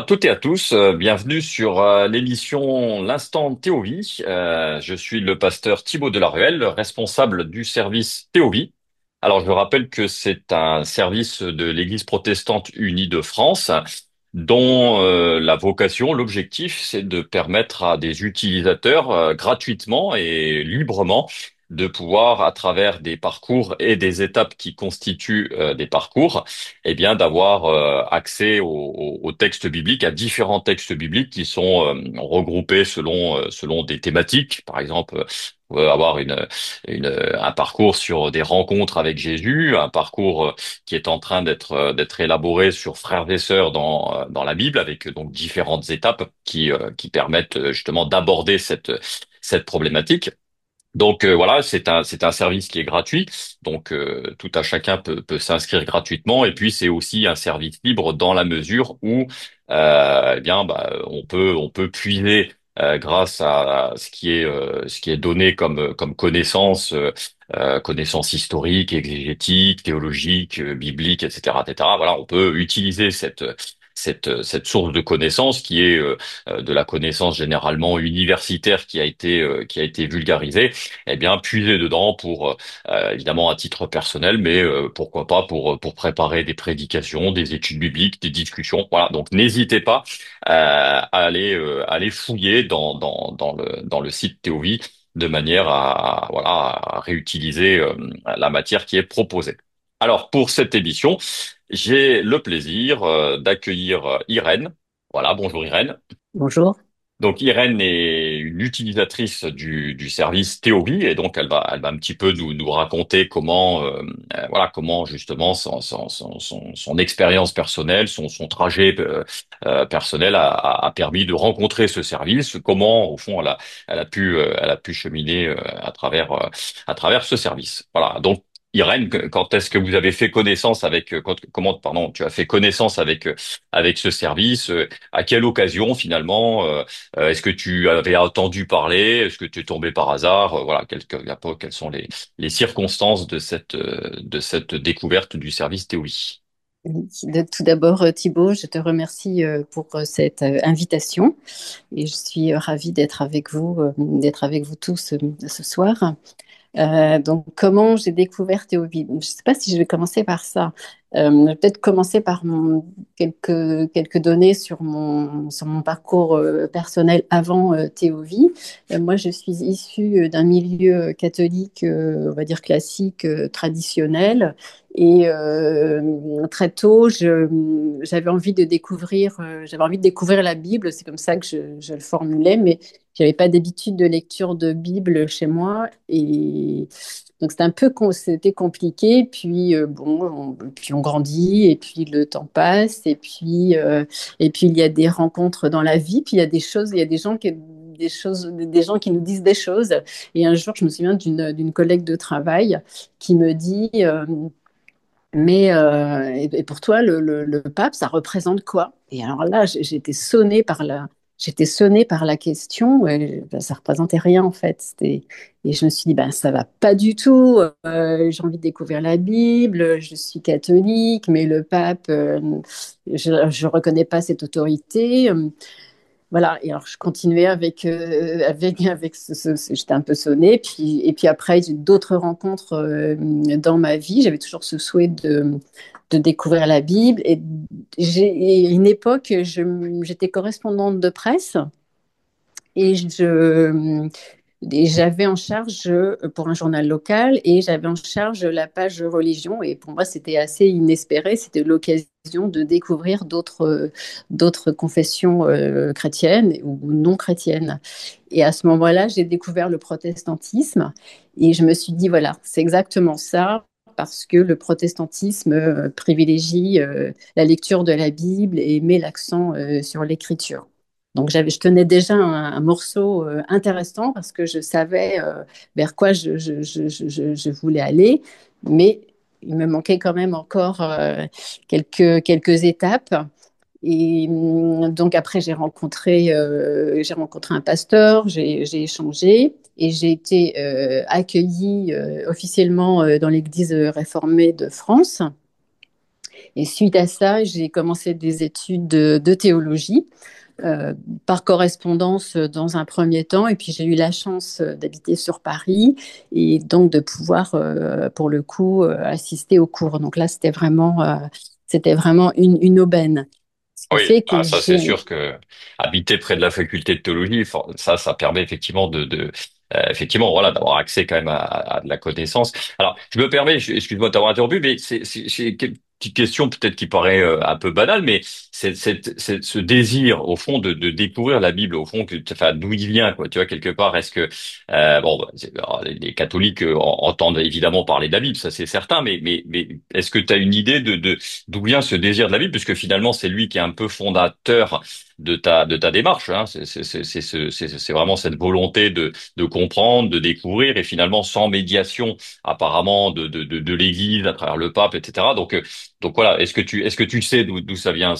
toutes et à tous, bienvenue sur l'émission L'Instant Théovie. Je suis le pasteur Thibaut Delaruelle, responsable du service Théovie. Alors, je rappelle que c'est un service de l'Église protestante unie de France dont la vocation, l'objectif, c'est de permettre à des utilisateurs gratuitement et librement de pouvoir, à travers des parcours et des étapes qui constituent des parcours, eh bien, d'avoir accès aux textes bibliques, à différents textes bibliques qui sont regroupés selon des thématiques. Par exemple, on peut avoir un parcours sur des rencontres avec Jésus, un parcours qui est en train d'être élaboré sur frères et sœurs dans la Bible, avec donc différentes étapes qui permettent justement d'aborder cette problématique. Donc voilà, c'est un service qui est gratuit, donc tout à chacun peut s'inscrire gratuitement, et puis c'est aussi un service libre dans la mesure où eh bien bah, on peut puiser grâce à ce qui est donné comme connaissance, connaissance historique, exégétique, théologique, biblique, etc., etc. Voilà, on peut utiliser cette source de connaissance qui est de la connaissance généralement universitaire qui a été vulgarisée, eh bien puiser dedans pour évidemment à titre personnel, mais pourquoi pas pour préparer des prédications, des études bibliques, des discussions. Voilà, donc n'hésitez pas à aller fouiller dans le site Théovie de manière à voilà à réutiliser la matière qui est proposée. Alors pour cette émission, j'ai le plaisir d'accueillir Irène. Voilà, bonjour Irène. Bonjour. Donc Irène est une utilisatrice du service Théorie, et donc elle va un petit peu nous raconter comment justement son expérience personnelle, son trajet personnel a permis de rencontrer ce service, comment au fond elle a pu cheminer à travers ce service. Voilà. Donc Irène, quand est-ce que vous avez fait connaissance comment, pardon, tu as fait connaissance avec ce service? À quelle occasion finalement? Est-ce que tu avais entendu parler? Est-ce que tu es tombé par hasard? Voilà, un peu, quelles sont les circonstances de cette découverte du service Théorie? Tout d'abord, Thibaut, je te remercie pour cette invitation et je suis ravie d'être avec vous tous ce soir. Donc, comment j'ai découvert Théoville? Je ne sais pas si je vais commencer par ça. Je vais peut-être commencer par quelques données sur mon parcours personnel avant Théoville. Moi, je suis issue d'un milieu catholique, on va dire classique, traditionnel. Et très tôt, j'avais envie de découvrir la Bible. C'est comme ça que je le formulais, mais j'avais pas d'habitude de lecture de Bible chez moi et donc c'était compliqué. Puis puis on grandit et puis le temps passe et puis il y a des rencontres dans la vie. Puis il y a des choses, il y a des gens qui nous disent des choses. Et un jour, je me souviens d'une collègue de travail qui me dit et pour toi, le pape, ça représente quoi? Et alors là, j'étais sonnée par la question. Et, ben, ça représentait rien en fait. Et je me suis dit, ben ça va pas du tout. J'ai envie de découvrir la Bible. Je suis catholique, mais le pape, je reconnais pas cette autorité. Voilà, et alors je continuais j'étais un peu sonnée, et puis après, j'ai eu d'autres rencontres dans ma vie. J'avais toujours ce souhait de découvrir la Bible. Et à une époque, j'étais correspondante de presse et j'avais en charge pour un journal local et j'avais en charge la page religion. Et pour moi, c'était assez inespéré. C'était l'occasion de découvrir d'autres confessions chrétiennes ou non chrétiennes. Et à ce moment-là, j'ai découvert le protestantisme et je me suis dit, voilà, c'est exactement ça. Parce que le protestantisme privilégie la lecture de la Bible et met l'accent sur l'écriture. Donc je tenais déjà un morceau intéressant parce que je savais vers quoi je voulais aller, mais il me manquait quand même encore quelques étapes. Et donc après, j'ai rencontré un pasteur, j'ai échangé et j'ai été accueillie officiellement dans l'Église réformée de France. Et suite à ça, j'ai commencé des études de théologie euh, par correspondance dans un premier temps. Et puis j'ai eu la chance d'habiter sur Paris et donc de pouvoir, pour le coup, assister aux cours. Donc là, c'était vraiment une aubaine. Ce qui Oui, fait que ah, ça c'est j'ai sûr que habiter près de la faculté de théologie, ça permet effectivement effectivement, voilà, d'avoir accès quand même à de la connaissance. Alors, je me permets, excuse-moi de t'avoir interrompu, mais c'est une petite question peut-être qui paraît un peu banale, mais c'est ce désir au fond de découvrir la Bible, au fond, enfin, d'où il vient, quoi. Tu vois, quelque part, est-ce que bon, bah, alors, les catholiques entendent évidemment parler de la Bible, ça c'est certain, mais est-ce que tu as une idée de d'où vient ce désir de la Bible, puisque finalement c'est lui qui est un peu fondateur de ta démarche, hein. C'est vraiment cette volonté de comprendre, de découvrir, et finalement sans médiation apparemment de l'Église à travers le pape, etc. Donc voilà, est-ce que tu sais d'où ça vient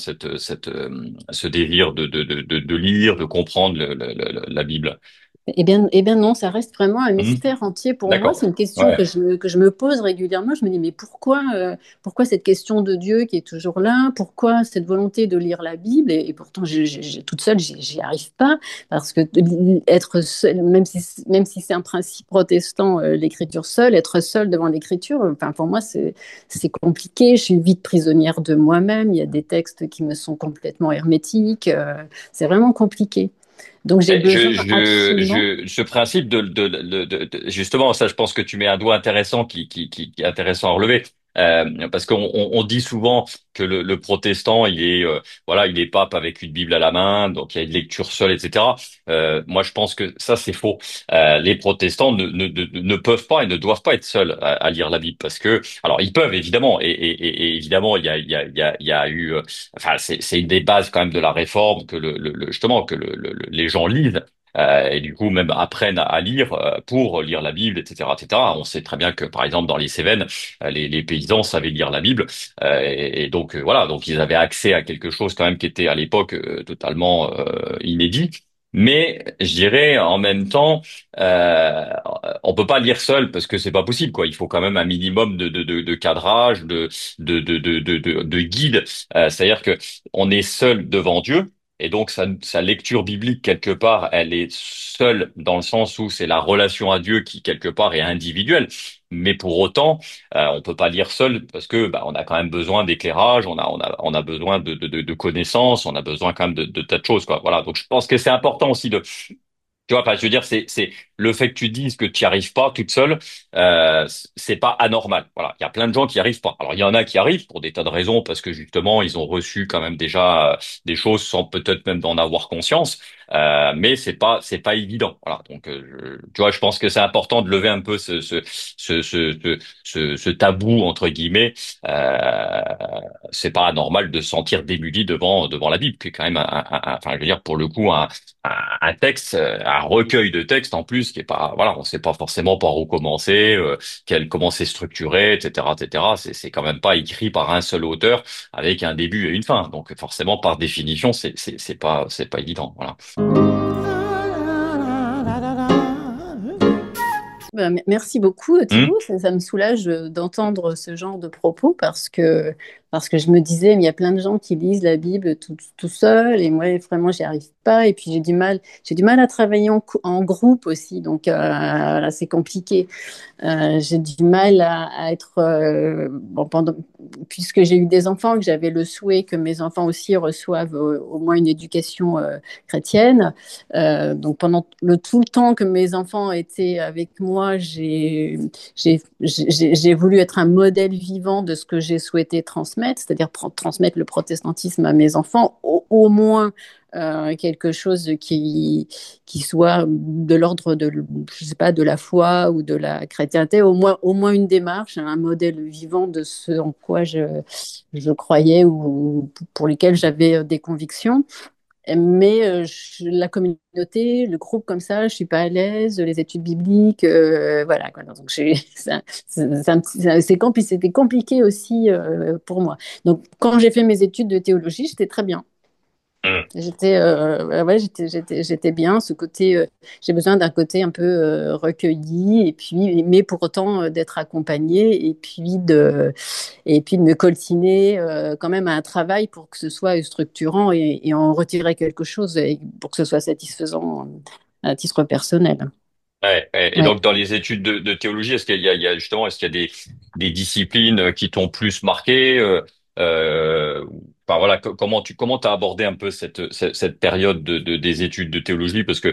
ce désir de lire, de comprendre la Bible? eh bien non, ça reste vraiment un Hmm. mystère entier pour moi. C'est D'accord. une question Ouais. que je me pose régulièrement. Je me dis, mais pourquoi cette question de Dieu qui est toujours là? Pourquoi cette volonté de lire la Bible? Et pourtant, toute seule, j'y arrive pas. Parce que être seul, même si c'est un principe protestant, l'écriture seule, être seule devant l'écriture, enfin, pour moi, c'est compliqué. Je suis vite prisonnière de moi-même. Il y a des textes qui me sont complètement hermétiques. C'est vraiment compliqué. Donc j'ai Mais besoin absolument. ce principe justement, ça, je pense que tu mets un doigt intéressant qui est intéressant à relever. Parce on dit souvent que le protestant, voilà, il est pape avec une Bible à la main, donc il y a une lecture seule, etc. Moi, je pense que ça, c'est faux. Les protestants ne peuvent pas et ne doivent pas être seuls à lire la Bible, parce que, alors, ils peuvent évidemment, et évidemment, il y a eu enfin, c'est une des bases quand même de la réforme que justement que les gens lisent. Et du coup, même apprennent à lire pour lire la Bible, etc., etc. On sait très bien que, par exemple, dans les Cévennes, les paysans savaient lire la Bible, et donc voilà, donc ils avaient accès à quelque chose quand même qui était à l'époque totalement inédit. Mais je dirais en même temps, euh, on peut pas lire seul parce que c'est pas possible, quoi. Il faut quand même un minimum de cadrage, de guide. C'est-à-dire que on est seul devant Dieu, et donc sa lecture biblique quelque part, elle est seule dans le sens où c'est la relation à Dieu qui quelque part est individuelle. Mais pour autant, on peut pas lire seul parce que bah, on a quand même besoin d'éclairage, on a besoin de connaissances, on a besoin quand même de tas de choses, quoi. Voilà. Donc je pense que c'est important aussi tu vois, enfin, je veux dire, c'est le fait que tu dises que tu n'y arrives pas toute seule, c'est pas anormal. Voilà, il y a plein de gens qui n'y arrivent pas. Alors, il y en a qui arrivent pour des tas de raisons, parce que justement, ils ont reçu quand même déjà des choses sans peut-être même d'en avoir conscience. Mais c'est pas évident. Voilà, donc, tu vois, je pense que c'est important de lever un peu ce tabou entre guillemets. Euh, c'est pas anormal de se sentir démuni devant la Bible, qui est quand même enfin, je veux dire, pour le coup, un texte, un recueil de textes en plus qui est pas, voilà, on sait pas forcément par où commencer, comment c'est structuré, etc., etc. C'est quand même pas écrit par un seul auteur avec un début et une fin. Donc forcément, par définition, c'est pas évident. Voilà. Merci beaucoup, Hmm. Thibaut. Ça me soulage d'entendre ce genre de propos parce que je me disais, mais il y a plein de gens qui lisent la Bible tout seul et moi, vraiment, j'y arrive pas. Et puis, j'ai du mal à travailler en groupe aussi. Donc, là, c'est compliqué. J'ai du mal à être bon, puisque j'ai eu des enfants, que j'avais le souhait que mes enfants aussi reçoivent au moins une éducation chrétienne. Donc pendant tout le temps que mes enfants étaient avec moi, j'ai voulu être un modèle vivant de ce que j'ai souhaité transmettre, c'est-à-dire transmettre le protestantisme à mes enfants, au moins quelque chose qui soit de l'ordre de, je sais pas, de la foi ou de la chrétienté, au moins une démarche, un modèle vivant de ce en quoi je croyais ou pour lesquels j'avais des convictions. Mais la communauté, le groupe comme ça, je suis pas à l'aise, les études bibliques, voilà quoi. Donc c'était compliqué aussi pour moi. Donc quand j'ai fait mes études de théologie, j'étais très bien. Mm. J'étais bien. Ce côté, j'ai besoin d'un côté un peu recueilli, et puis, mais pour autant d'être accompagnée, et puis de me coltiner quand même à un travail pour que ce soit structurant et en retirer quelque chose et pour que ce soit satisfaisant à titre personnel. Ouais, ouais. Et Ouais. donc dans les études de théologie, il y a justement, est-ce qu'il y a des disciplines qui t'ont plus marqué enfin voilà, comment t'as abordé un peu cette période des études de théologie parce que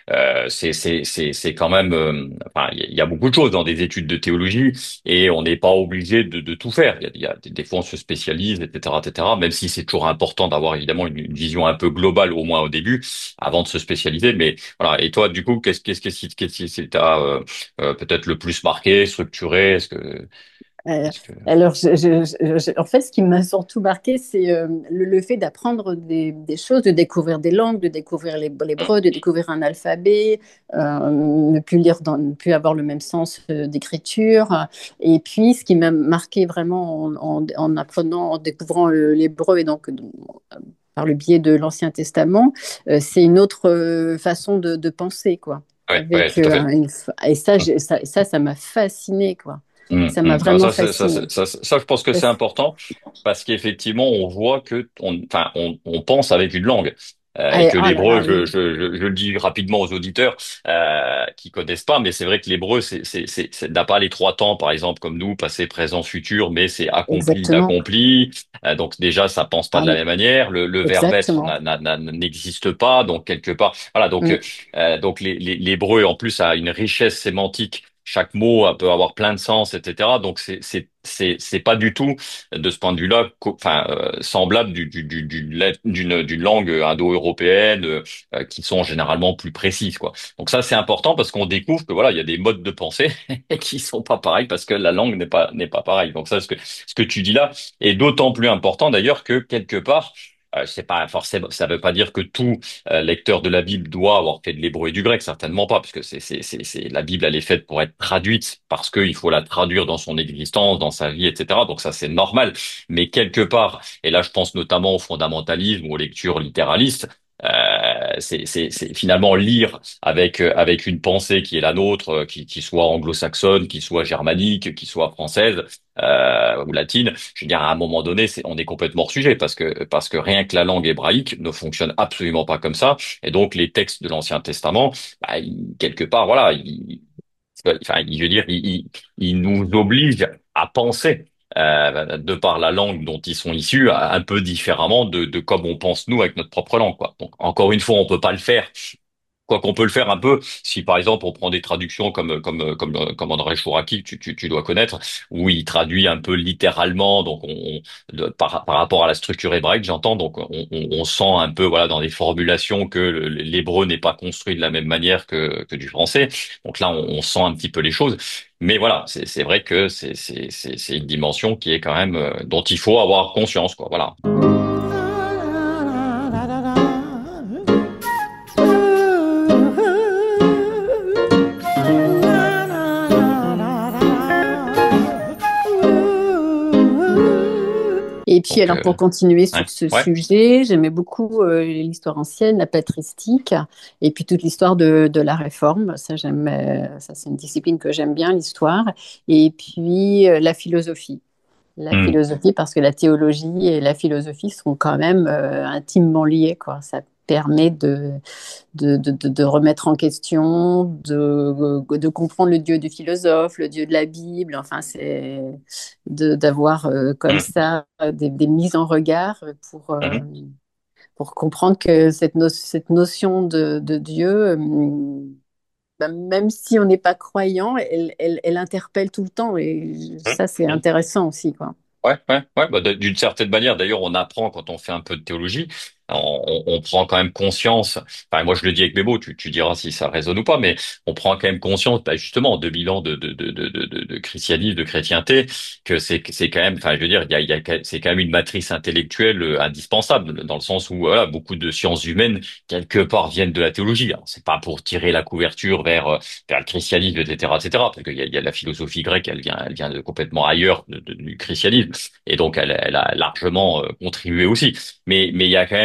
c'est quand même enfin il y a beaucoup de choses dans des études de théologie et on n'est pas obligé de tout faire. Il y a des fois on se spécialise, etc., etc. Même si c'est toujours important d'avoir évidemment une vision un peu globale au moins au début avant de se spécialiser, mais voilà. Et toi, du coup, qu'est-ce qui t'a peut-être le plus marqué, structuré? Euh, Est-ce que... alors, en fait, ce qui m'a surtout marqué, c'est le fait d'apprendre des choses, de découvrir des langues, de découvrir l'hébreu, de découvrir un alphabet, ne plus lire, ne plus avoir le même sens d'écriture. Et puis, ce qui m'a marqué vraiment en apprenant, en découvrant l'hébreu, et donc par le biais de l'Ancien Testament, c'est une autre façon de penser, quoi. Ouais, ouais, Avec tout à fait. et ça, ça m'a fasciné, quoi. Ça m'a Non, vraiment fasciné. je pense que c'est important parce qu'effectivement, on voit que, enfin, on pense avec une langue. Et que Oh là l'hébreu, là, oui, je le dis rapidement aux auditeurs qui connaissent pas, mais c'est vrai que l'hébreu, n'a pas les trois temps, par exemple, comme nous, passé, présent, futur, mais c'est accompli, exactement. d'accompli. Donc déjà, ça pense pas Ah, de la même manière. Le verbe être exactement. n'existe pas, donc quelque part, voilà. Mm, Donc l'hébreu en plus a une richesse sémantique. Chaque mot peut avoir plein de sens, etc. Donc c'est pas du tout de ce point de vue-là, enfin semblable d'une langue indo-européenne qui sont généralement plus précises, quoi. Donc ça c'est important parce qu'on découvre que voilà il y a des modes de pensée qui sont pas pareils parce que la langue n'est pas pareille. Donc ça ce que tu dis là est d'autant plus important d'ailleurs que quelque part c'est pas forcément, ça veut pas dire que tout lecteur de la Bible doit avoir fait de l'hébreu et du grec, certainement pas, parce que la Bible, elle est faite pour être traduite, parce qu'il faut la traduire dans son existence, dans sa vie, etc. Donc ça, c'est normal. Mais quelque part, et là, je pense notamment au fondamentalisme ou aux lectures littéralistes, c'est finalement lire avec une pensée qui est la nôtre, qui soit anglo-saxonne, qui soit germanique, qui soit française ou latine. Je veux dire, à un moment donné, on est complètement hors sujet parce que rien que la langue hébraïque ne fonctionne absolument pas comme ça. Et donc, les textes de l'Ancien Testament, bah, quelque part, voilà, enfin, je veux dire, ils nous obligent à penser. De par la langue dont ils sont issus, un peu différemment de comme on pense nous avec notre propre langue, quoi. Donc, encore une fois, on peut pas le faire. Quoi qu'on peut le faire un peu, si par exemple on prend des traductions comme André Chouraki, que tu dois connaître, où il traduit un peu littéralement, donc par rapport à la structure hébraïque, j'entends, donc on sent un peu voilà dans les formulations que l'hébreu n'est pas construit de la même manière que du français. Donc là on sent un petit peu les choses, mais voilà, c'est vrai que c'est une dimension qui est quand même dont il faut avoir conscience, quoi. Voilà. Et puis, Donc alors, pour continuer ouais, sur ce ouais. sujet, j'aimais beaucoup l'histoire ancienne, la patristique, et puis toute l'histoire de la Réforme. Ça, ça, c'est une discipline que j'aime bien, l'histoire. Et puis, la philosophie. La Hmm, philosophie, parce que la théologie et la philosophie sont quand même intimement liées, quoi. Ça permet de remettre en question, de comprendre le Dieu du philosophe, le Dieu de la Bible. Enfin, c'est d'avoir comme hmm, ça des mises en regard mhm. pour comprendre que cette notion de Dieu, ben, même si on n'est pas croyant, elle interpelle tout le temps. Et ça, c'est Hmm. intéressant aussi, quoi. Ouais, ouais, ouais. Bah, d'une certaine manière, d'ailleurs, on apprend quand on fait un peu de théologie, on prend quand même conscience. Enfin, moi, je le dis avec mes mots. Tu diras si ça résonne ou pas, mais on prend quand même conscience, bah, justement, en 2000 ans de christianisme, de chrétienté, que c'est quand même. Enfin, je veux dire, c'est quand même une matrice intellectuelle indispensable dans le sens où voilà, beaucoup de sciences humaines quelque part viennent de la théologie. Alors, c'est pas pour tirer la couverture vers le christianisme, etc., etc., parce qu'il y a la philosophie grecque, elle vient de complètement ailleurs du christianisme. Et donc, elle a largement contribué aussi. Mais il y a quand même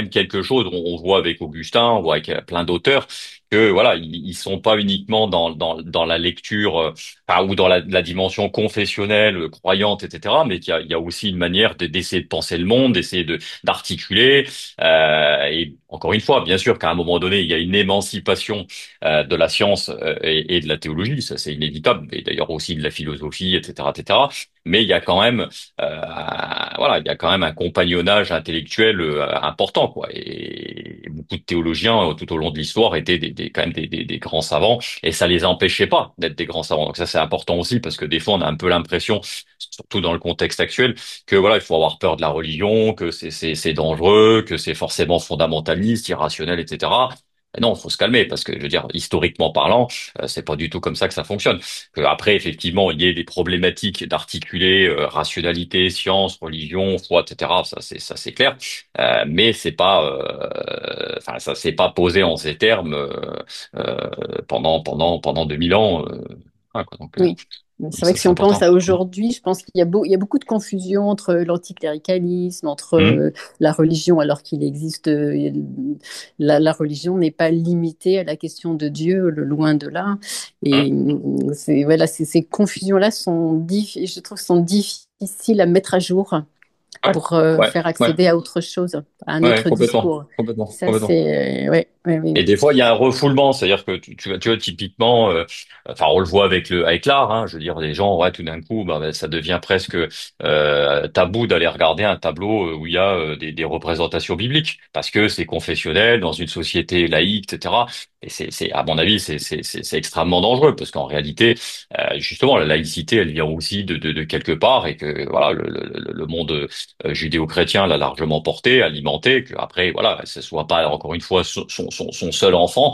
même quelque chose. On voit avec Augustin, on voit avec plein d'auteurs que voilà, ils sont pas uniquement dans la lecture enfin, ou dans la dimension confessionnelle, croyante, etc. Mais qu'il y a aussi une manière d'essayer de penser le monde, d'essayer d'articuler. Et encore une fois, bien sûr qu'à un moment donné, il y a une émancipation de la science et de la théologie, ça c'est inévitable, et d'ailleurs aussi de la philosophie, etc., etc. Mais il y a quand même, voilà, il y a quand même un compagnonnage intellectuel important, quoi. Et beaucoup de théologiens tout au long de l'histoire étaient quand même des grands savants, et ça les empêchait pas d'être des grands savants. Donc ça c'est important aussi parce que des fois on a un peu l'impression, surtout dans le contexte actuel, que voilà, il faut avoir peur de la religion, que c'est dangereux, que c'est forcément fondamentaliste, irrationnel, etc. Et non, faut se calmer parce que je veux dire, historiquement parlant, c'est pas du tout comme ça que ça fonctionne. Que après, effectivement, il y ait des problématiques d'articuler rationalité, science, religion, foi, etc. Ça c'est clair. Mais c'est pas, enfin ça s'est pas posé en ces termes pendant 2000 ans. Voilà, quoi. Oui, c'est vrai Ça que si c'est on pense important. à aujourd'hui, je pense qu'il y a beaucoup de confusion entre l'anticléricalisme, entre Hum, la religion, alors qu'il existe, la religion n'est pas limitée à la question de Dieu, loin de là. hum. Et voilà, ces confusions-là je trouve, sont difficiles à mettre à jour Ouais, pour ouais, faire ouais, accéder à autre chose, à un ouais, autre complètement, discours. complètement, Ça, complètement. c'est, ouais, ouais, oui. Et des fois, il y a un refoulement, c'est-à-dire que tu vois, typiquement, enfin, on le voit avec l'art, hein, je veux dire, les gens, ouais, tout d'un coup, bah, ça devient presque tabou d'aller regarder un tableau où il y a des représentations bibliques, parce que c'est confessionnel dans une société laïque, etc. Et à mon avis, c'est extrêmement dangereux, parce qu'en réalité, justement, la laïcité, elle vient aussi de quelque part, et que voilà, le monde judéo-chrétien l'a largement porté, alimenté, que après, voilà, ce soit pas encore une fois son seul enfant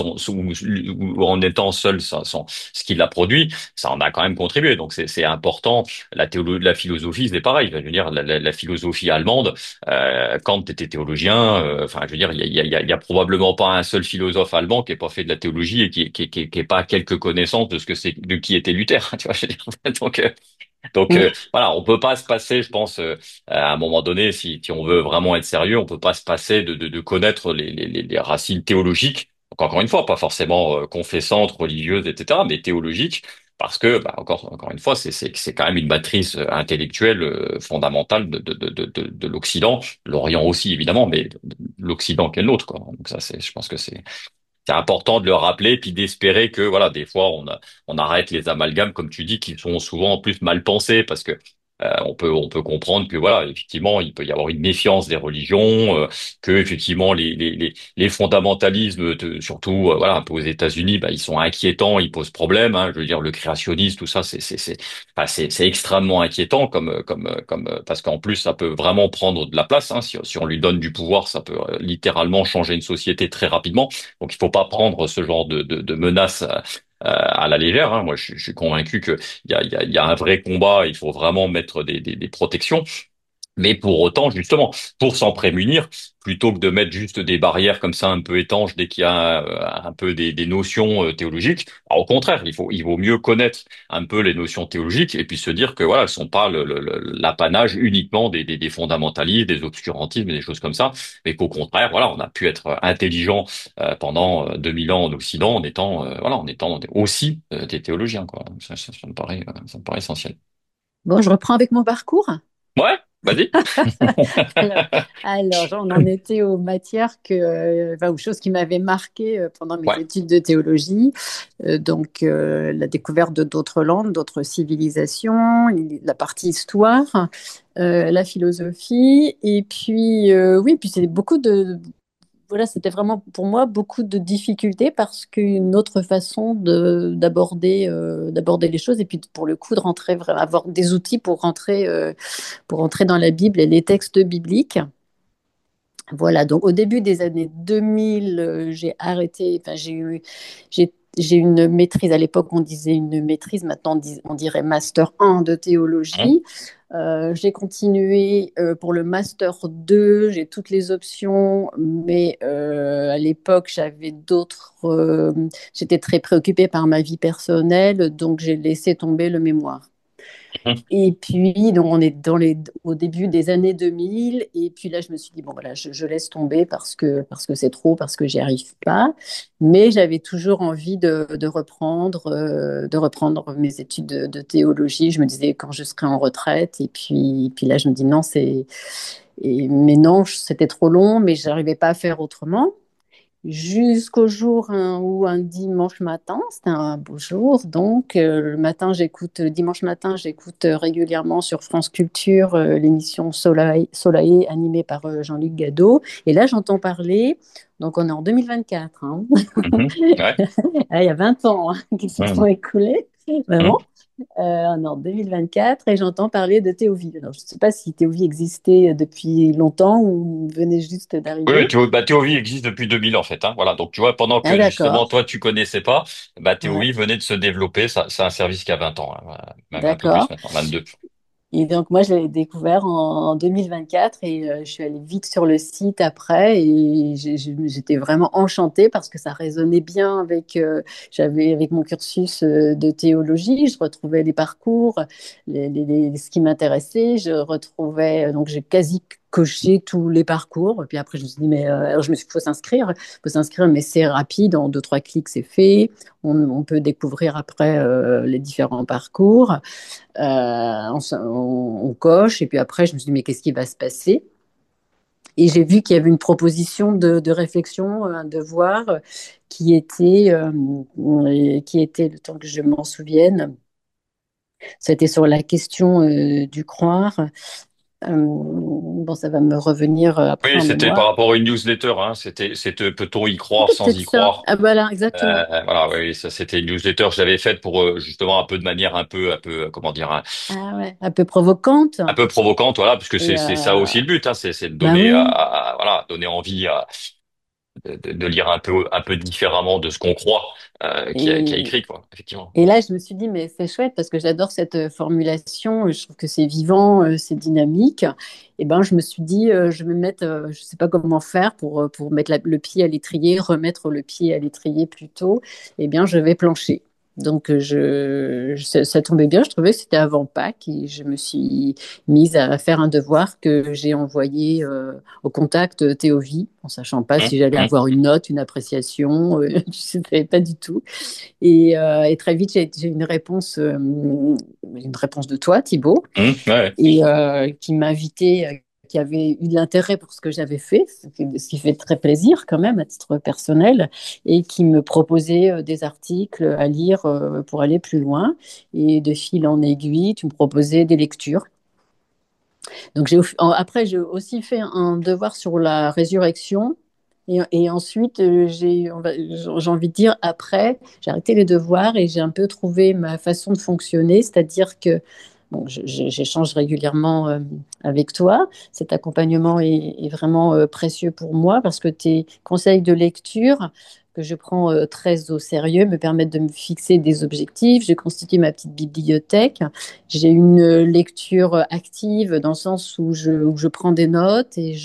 ou en étant seul ce qui l'a produit, ça en a quand même contribué. Donc c'est important. La philosophie, c'est pareil. Je veux dire, la philosophie allemande, Kant était théologien. Enfin, je veux dire, il y a probablement pas un seul philosophe allemand qui ait pas fait de la théologie et qui ait pas quelques connaissances de ce que c'est, de qui était Luther. Tu vois, je veux dire. Donc, voilà, on peut pas se passer, je pense, à un moment donné, si on veut vraiment être sérieux, on peut pas se passer de connaître les racines théologiques. Donc encore une fois, pas forcément confessantes, religieuses, etc., mais théologiques, parce que bah, encore une fois, c'est quand même une matrice intellectuelle fondamentale de l'Occident, l'Orient aussi évidemment, mais l'Occident qu'est le nôtre, quoi. Donc ça, je pense que c'est important de le rappeler, puis d'espérer que voilà, des fois on arrête les amalgames, comme tu dis, qui sont souvent en plus mal pensés, parce que on peut comprendre que voilà, effectivement, il peut y avoir une méfiance des religions, que effectivement les fondamentalismes, surtout voilà, un peu aux États-Unis, bah, ils sont inquiétants, ils posent problème. Hein, je veux dire, le créationnisme, tout ça, enfin, c'est extrêmement inquiétant, parce qu'en plus ça peut vraiment prendre de la place. Hein, si on lui donne du pouvoir, ça peut littéralement changer une société très rapidement. Donc il faut pas prendre ce genre de menaces à la légère. Hein. Moi, je suis convaincu que il y a un vrai combat. Il faut vraiment mettre des protections. Mais pour autant, justement, pour s'en prémunir, plutôt que de mettre juste des barrières comme ça un peu étanches dès qu'il y a un peu des notions théologiques, alors, au contraire, il vaut mieux connaître un peu les notions théologiques et puis se dire que voilà, elles sont pas l'apanage uniquement des fondamentalistes, des obscurantismes et des choses comme ça, mais qu'au contraire, voilà, on a pu être intelligent pendant 2000 ans en Occident en étant aussi des théologiens, quoi. Ça me paraît essentiel. Bon, je reprends avec mon parcours. Ouais, vas-y. Alors, alors, on en était aux matières enfin, aux choses qui m'avaient marqué pendant mes Ouais. études de théologie. Donc, la découverte de d'autres langues, d'autres civilisations, la partie histoire, la philosophie. Et puis, oui, puis c'est beaucoup voilà, c'était vraiment pour moi beaucoup de difficultés parce qu'une autre façon d'aborder les choses et puis pour le coup de rentrer vraiment avoir des outils pour rentrer dans la Bible et les textes bibliques. Voilà, donc au début des années 2000, j'ai arrêté, enfin j'ai une maîtrise, à l'époque on disait une maîtrise, maintenant on dirait master 1 de Hein. théologie. J'ai continué pour le master 2, j'ai toutes les options, mais à l'époque j'étais très préoccupée par ma vie personnelle, donc j'ai laissé tomber le mémoire. Mhm. Et puis, donc, on est au début des années 2000. Et puis là, je me suis dit, bon, voilà, je laisse tomber parce que c'est trop, parce que j'y arrive pas. Mais j'avais toujours envie de reprendre mes études de théologie. Je me disais quand je serai en retraite. Et puis là, je me dis, non, mais non, c'était trop long, mais j'arrivais pas à faire autrement. Jusqu'au jour où un dimanche matin, c'était un beau jour, donc le dimanche matin, j'écoute régulièrement sur France Culture l'émission Soleil animée par Jean-Luc Gadot. Et là, j'entends parler, donc on est en 2024, hein. Mhm. Ouais. Ah, il y a 20 ans hein, qui se sont Mhm. écoulés, Mhm. vraiment. On est en 2024 et j'entends parler de Théovie. Alors, je ne sais pas si Théovie existait depuis longtemps ou venait juste Oui, oui, d'arriver. Théovie existe depuis 2000 en fait, hein. Voilà. Donc tu vois, pendant Ah, que justement d'accord. toi tu connaissais pas, Ouais, Théovie venait de se développer. Ça, c'est un service qui a 20 ans, hein. Voilà. Même un peu plus d'accord. maintenant, 22. Et donc, moi, je l'ai découvert en 2024 et je suis allée vite sur le site après et j'étais vraiment enchantée parce que ça résonnait bien avec mon cursus de théologie. Je retrouvais les parcours, ce qui m'intéressait. Je retrouvais, donc j'ai quasi coché tous les parcours. Et puis après, je me suis dit, mais alors je me suis dit, faut s'inscrire, mais c'est rapide, en deux, trois clics, c'est fait. On peut découvrir après les différents parcours. On coche, et puis après, je me suis dit, mais qu'est-ce qui va se passer? Et j'ai vu qu'il y avait une proposition de réflexion, un devoir qui était, le temps que je m'en souvienne, c'était sur la question du croire. Bon, ça va me revenir après Oui, en c'était par mémoire. rapport à une newsletter, hein. C'était peut-on y croire C'était sans peut-être y ça. croire? Ah, voilà, exactement. Voilà, oui, oui, ça c'était une newsletter que j'avais faite pour justement un peu de manière comment dire, Ah ouais, un peu provocante. un peu provocante, voilà, parce que Et c'est ça aussi le but, hein, c'est de bah donner oui. voilà, donner envie de lire un peu différemment de ce qu'on croit, qui a Et, écrit, quoi, effectivement. Et là, je me suis dit, mais c'est chouette parce que j'adore cette formulation. Je trouve que c'est vivant, c'est dynamique. Et ben, je me suis dit, je vais me mettre, je sais pas comment faire pour mettre le pied à l'étrier, remettre le pied à l'étrier plutôt. Eh bien, je vais plancher. Donc, ça tombait bien. Je trouvais que c'était avant Pâques et je me suis mise à faire un devoir que j'ai envoyé au contact Théovie, en sachant pas Hum, si j'allais hum, avoir une note, une appréciation. Je ne savais pas du tout. Et très vite, j'ai une réponse de toi, Thibaut, ouais. et qui m'invitait, qui avait eu de l'intérêt pour ce que j'avais fait, ce qui fait très plaisir quand même à titre personnel, et qui me proposait des articles à lire pour aller plus loin. Et de fil en aiguille, tu me proposais des lectures. Donc après, j'ai aussi fait un devoir sur la résurrection. Et ensuite, j'ai envie de dire, après, j'ai arrêté les devoirs et j'ai un peu trouvé ma façon de fonctionner, c'est-à-dire que bon, j'échange régulièrement avec toi. Cet accompagnement est vraiment précieux pour moi parce que tes conseils de lecture, que je prends très au sérieux, me permettent de me fixer des objectifs. J'ai constitué ma petite bibliothèque. J'ai une lecture active dans le sens où je prends des notes et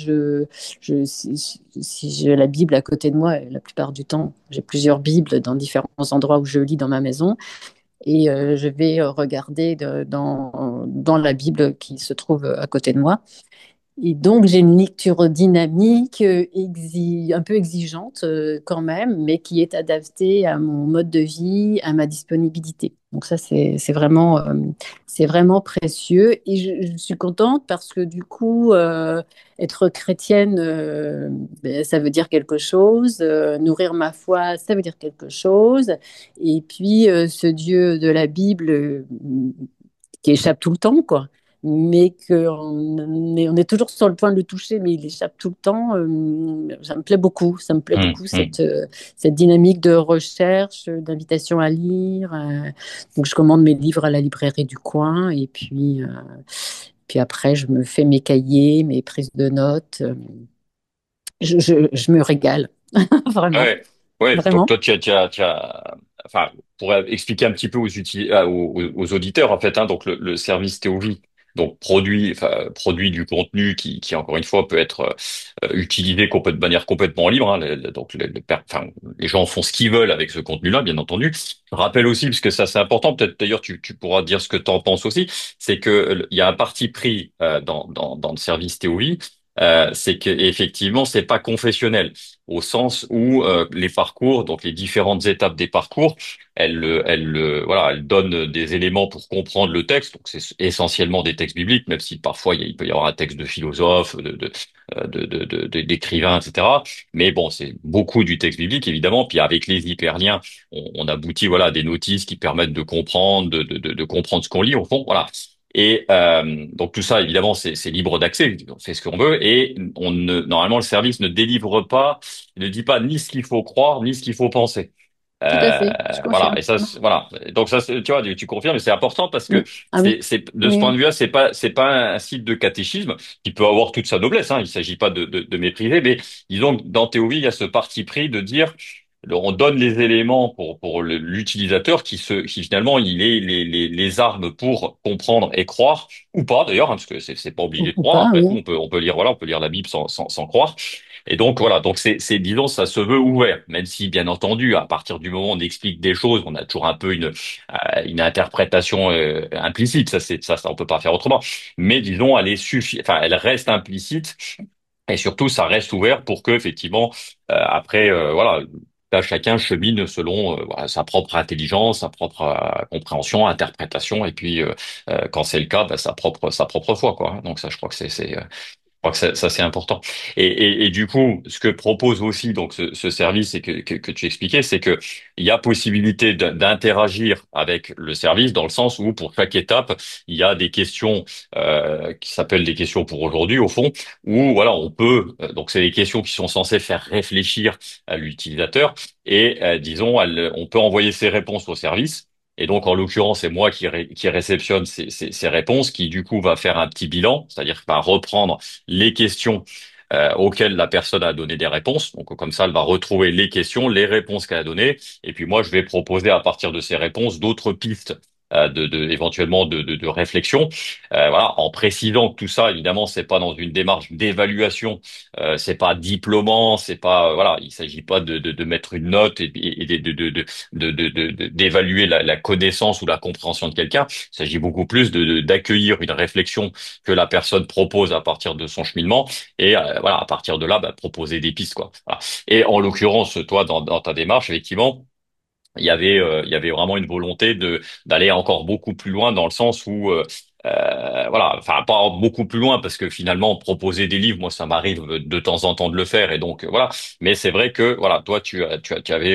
si j'ai la Bible à côté de moi, la plupart du temps, j'ai plusieurs Bibles dans différents endroits où je lis dans ma maison et je vais regarder dans la Bible qui se trouve à côté de moi. Et donc, j'ai une lecture dynamique, un peu exigeante quand même, mais qui est adaptée à mon mode de vie, à ma disponibilité. Donc ça, c'est vraiment précieux. Et je suis contente parce que du coup, être chrétienne, ben, ça veut dire quelque chose. Nourrir ma foi, ça veut dire quelque chose. Et puis, ce Dieu de la Bible qui échappe tout le temps, quoi, mais on est toujours sur le point de le toucher, mais il échappe tout le temps. Ça me plaît beaucoup. Ça me plaît Hum, beaucoup hum. cette dynamique de recherche, d'invitation à lire. Donc, je commande mes livres à la librairie du coin et puis après, je me fais mes cahiers, mes prises de notes. Je me régale, vraiment, Ouais, ouais. Donc vraiment. toi, enfin, pour expliquer un petit peu aux auditeurs, en fait, hein, donc le service Théovie. donc produit du contenu qui encore une fois peut être utilisé de manière complètement libre. Hein. Donc enfin, les gens font ce qu'ils veulent avec ce contenu-là, bien entendu. Je rappelle aussi, parce que ça c'est important, peut-être d'ailleurs tu pourras dire ce que tu en penses aussi, c'est que il y a un parti pris dans le service TOI. C'est que effectivement c'est pas confessionnel au sens où les parcours, donc les différentes étapes des parcours, voilà, elle donne des éléments pour comprendre le texte. Donc c'est essentiellement des textes bibliques, même si parfois il peut y avoir un texte de philosophe, d'écrivains, etc. Mais bon, c'est beaucoup du texte biblique évidemment. Puis avec les hyperliens, on aboutit voilà à des notices qui permettent de comprendre, de comprendre ce qu'on lit au fond. Voilà. Et donc tout ça, évidemment, c'est libre d'accès, on fait ce qu'on veut, et normalement le service ne délivre pas, ne dit pas ni ce qu'il faut croire, ni ce qu'il faut penser. Tout à fait, je Voilà, confirme. et ça, voilà. Donc ça, tu vois, tu confirmes, mais c'est important parce Mm. que Ah oui, de ce point oui, de vue-là, c'est pas un site de catéchisme qui peut avoir toute sa noblesse. Hein. Il s'agit pas de mépriser, mais disons que dans Théorie, il y a ce parti pris de dire, on donne les éléments pour l'utilisateur qui finalement, il est les armes pour comprendre et croire ou pas d'ailleurs, hein, parce que c'est pas obligé de ou croire. pas, Après tout, oui. on peut lire, voilà, on peut lire la Bible sans croire. Et donc voilà, donc disons, ça se veut ouvert, même si bien entendu, à partir du moment où on explique des choses, on a toujours un peu une interprétation implicite. Ça, on peut pas faire autrement. Mais disons, enfin, elle reste implicite et surtout, ça reste ouvert pour que effectivement, après, voilà. Là, chacun chemine selon voilà, sa propre intelligence, sa propre compréhension, interprétation, et puis quand c'est le cas, bah, sa propre foi, quoi. Donc ça, je crois que je crois que ça c'est important. Et du coup, ce que propose aussi donc ce service et que tu expliquais, c'est que il y a possibilité d'interagir avec le service dans le sens où pour chaque étape, il y a des questions qui s'appellent des questions pour aujourd'hui au fond, où voilà on peut donc c'est des questions qui sont censées faire réfléchir à l'utilisateur et disons on peut envoyer ses réponses au service. Et donc, en l'occurrence, c'est moi qui réceptionne ces réponses, qui du coup va faire un petit bilan, c'est-à-dire qu'il va reprendre les questions auxquelles la personne a donné des réponses. Donc comme ça, elle va retrouver les questions, les réponses qu'elle a données, et puis moi, je vais proposer à partir de ces réponses d'autres pistes. Éventuellement de réflexion, voilà, en précisant que tout ça, évidemment, c'est pas dans une démarche d'évaluation, c'est pas diplômant, c'est pas voilà, il s'agit pas de mettre une note et d'évaluer la connaissance ou la compréhension de quelqu'un. Il s'agit beaucoup plus d'accueillir une réflexion que la personne propose à partir de son cheminement et voilà à partir de là bah, proposer des pistes quoi. Voilà. Et en l'occurrence toi dans ta démarche effectivement il y avait vraiment une volonté d'aller encore beaucoup plus loin dans le sens où voilà, enfin pas beaucoup plus loin parce que finalement proposer des livres, moi ça m'arrive de temps en temps de le faire et donc voilà. Mais c'est vrai que voilà, toi tu avais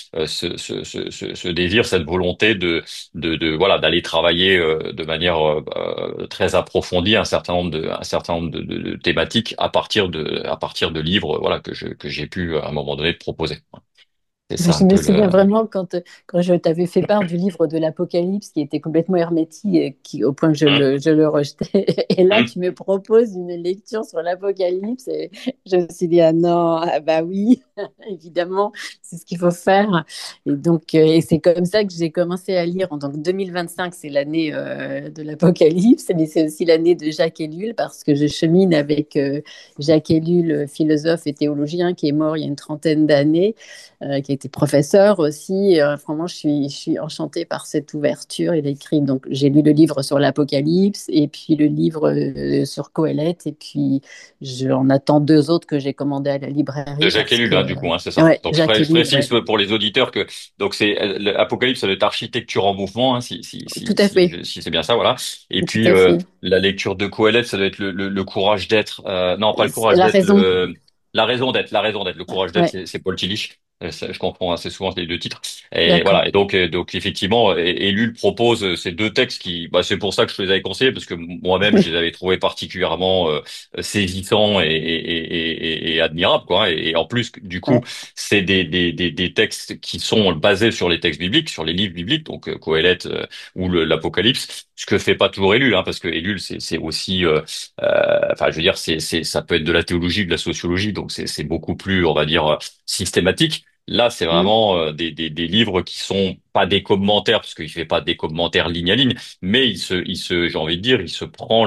ce désir, cette volonté voilà d'aller travailler de manière très approfondie un certain nombre de thématiques à partir de livres voilà que j'ai pu à un moment donné te proposer. C'est Mais ça je un me peu le souviens vraiment quand je t'avais fait part du livre de l'Apocalypse qui était complètement hermétique, et au point que je le rejetais. Et là, Hum. tu me proposes une lecture sur l'Apocalypse et je me suis dit, ah non, ah bah oui, évidemment, c'est ce qu'il faut faire. Et donc, et c'est comme ça que j'ai commencé à lire. Donc, 2025, c'est l'année de l'Apocalypse, mais c'est aussi l'année de Jacques Ellul parce que je chemine avec Jacques Ellul, philosophe et théologien qui est mort il y a une trentaine d'années, qui a été professeur aussi. Vraiment, je suis enchantée par cette ouverture. Il a écrit, donc j'ai lu le livre sur l'Apocalypse et puis le livre sur Coëlette. Et puis j'en attends deux autres que j'ai commandés à la De librairie Jacques parce Ellul, que, hein, du coup, hein, c'est ça. ouais, Donc Jacques je Ellul, précise ouais, pour les auditeurs que donc c'est l'Apocalypse, ça doit être architecture en mouvement, hein, tout à fait, si c'est bien ça, voilà. Et tout puis à fait. la lecture de Coëlette, ça doit être le courage d'être. Non, pas le C'est courage la d'être, raison, la raison d'être, la raison d'être. Le courage d'être, ouais, c'est Paul Tillich. Je confonds assez souvent les deux titres. Et d'accord. voilà. Et donc effectivement, Ellul propose ces deux textes qui, bah, c'est pour ça que je te les avais conseillés parce que moi-même je les avais trouvés particulièrement saisissants et admirables, quoi. Et en plus, du coup, Ouais. c'est des textes qui sont basés sur les textes bibliques, sur les livres bibliques, donc Qoélette ou l'Apocalypse, ce que fait pas toujours Ellul, hein, parce que Ellul, c'est aussi, enfin, je veux dire, ça peut être de la théologie, de la sociologie, donc c'est beaucoup plus, on va dire, systématique. Là, c'est Mm. vraiment des livres qui sont pas des commentaires parce qu'il fait pas des commentaires ligne à ligne, mais j'ai envie de dire, il se prend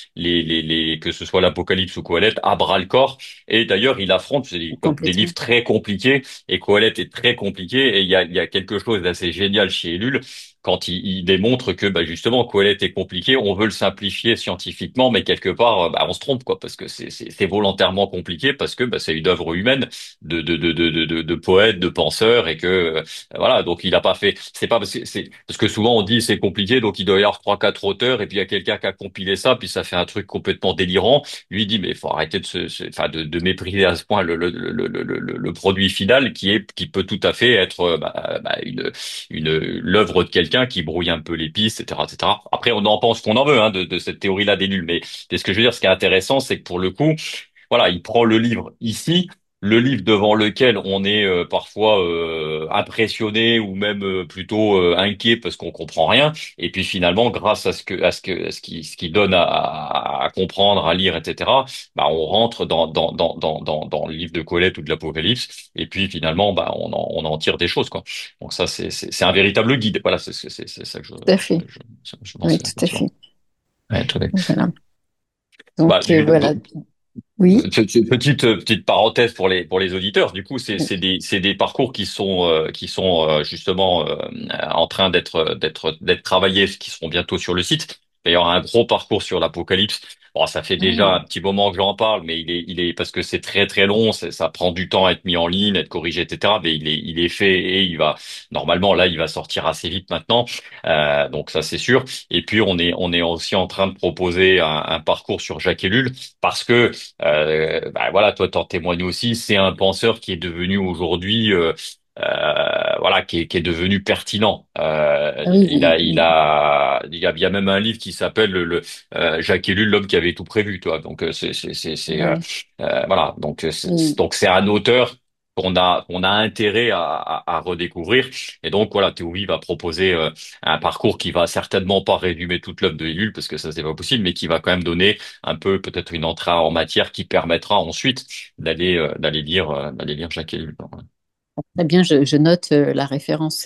que ce soit l'Apocalypse ou Quolette à bras le corps. Et d'ailleurs, il affronte des livres complètement. très compliqués et Quolette est très compliqué. Et il y a quelque chose d'assez génial chez Ellul quand il démontre que bah, justement Quolette est compliqué, on veut le simplifier scientifiquement, mais quelque part bah, on se trompe quoi, parce que c'est volontairement compliqué parce que bah, c'est une œuvre humaine de poètes, de penseurs et que voilà, donc il a pas fait. C'est pas parce que souvent on dit c'est compliqué, donc il doit y avoir trois quatre auteurs et puis il y a quelqu'un qui a compilé ça, puis ça fait un truc complètement délirant. Lui il dit mais il faut arrêter enfin de mépriser à ce point le produit final qui peut tout à fait être l'œuvre de quelqu'un qui brouille un peu les pistes, etc., etc. Après on en pense qu'on en veut hein, de cette théorie-là des nuls, mais c'est ce que je veux dire. Ce qui est intéressant, c'est que pour le coup voilà, il prend le livre ici, le livre devant lequel on est parfois impressionné ou même plutôt inquiet parce qu'on comprend rien. Et puis finalement, grâce à ce qui donne à comprendre, à lire, etc. Bah, on rentre dans le livre de Colette ou de l'Apocalypse. Et puis finalement, bah, on en tire des choses, quoi. Donc ça, c'est un véritable guide. Voilà, c'est ça que Tout à fait. je Oui, pense tout à effectivement. fait. Ouais, tout à fait. Voilà. Bah, Donc, voilà. Oui. petite parenthèse pour les auditeurs. Du coup, c'est des parcours qui sont justement en train d'être travaillés, qui seront bientôt sur le site. D'ailleurs, un gros parcours sur l'Apocalypse. Bon, ça fait déjà Ah, un petit moment que j'en parle, mais il est parce que c'est très très long, ça prend du temps à être mis en ligne, à être corrigé, etc. Mais il est fait et il va normalement là, il va sortir assez vite maintenant. Donc ça c'est sûr. Et puis on est aussi en train de proposer un parcours sur Jacques Ellul parce que bah voilà, toi t'en témoignes aussi. C'est un penseur qui est devenu aujourd'hui, voilà, qui est devenu pertinent. oui, oui, oui. Il y a même un livre qui s'appelle Jacques Ellul, l'homme qui avait tout prévu, toi. Donc Ouais. voilà. Oui. Donc c'est un auteur qu'on a intérêt à redécouvrir. Et donc voilà, Théorie va proposer un parcours qui va certainement pas résumer toute l'œuvre de Ellul parce que ça c'est pas possible, mais qui va quand même donner un peu peut-être une entrée en matière qui permettra ensuite d'aller lire Jacques Ellul. Très bien, je note la référence.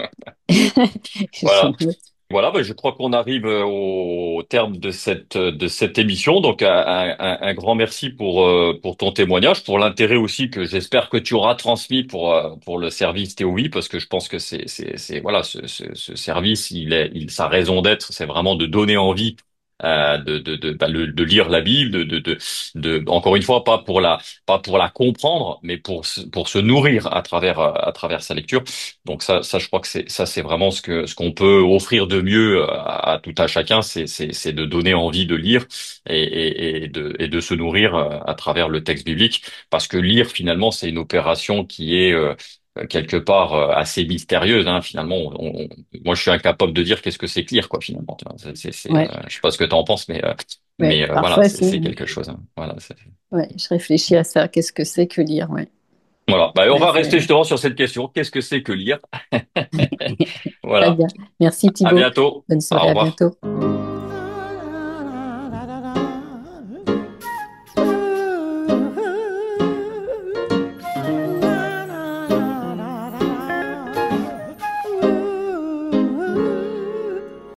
Je Voilà. note. Voilà, ben, je crois qu'on arrive au terme de cette émission. Donc, un grand merci pour ton témoignage, pour l'intérêt aussi que j'espère que tu auras transmis pour le service TOI, parce que je pense que voilà, ce service, sa raison d'être, c'est vraiment de donner envie de lire la Bible, encore une fois, pas pour la comprendre, mais pour se nourrir à travers sa lecture. Donc ça, je crois que c'est vraiment ce qu'on peut offrir de mieux à tout à chacun, c'est de donner envie de lire et de se nourrir à travers le texte biblique, parce que lire finalement c'est une opération qui est quelque part assez mystérieuse. Hein, finalement, moi je suis incapable de dire qu'est-ce que c'est que lire quoi finalement. Tu vois. Ouais, Je sais pas ce que tu en penses, ouais. voilà, Parfois, c'est. c'est quelque chose. Hein. Voilà, Ouais, je réfléchis à ça. Qu'est-ce que c'est que lire? Ouais. voilà. Bah, on Ouais, va rester justement sur cette question. Qu'est-ce que c'est que lire? Très Voilà. bien. Merci À Thibaut. bientôt. Bonne Au soirée, à revoir. bientôt.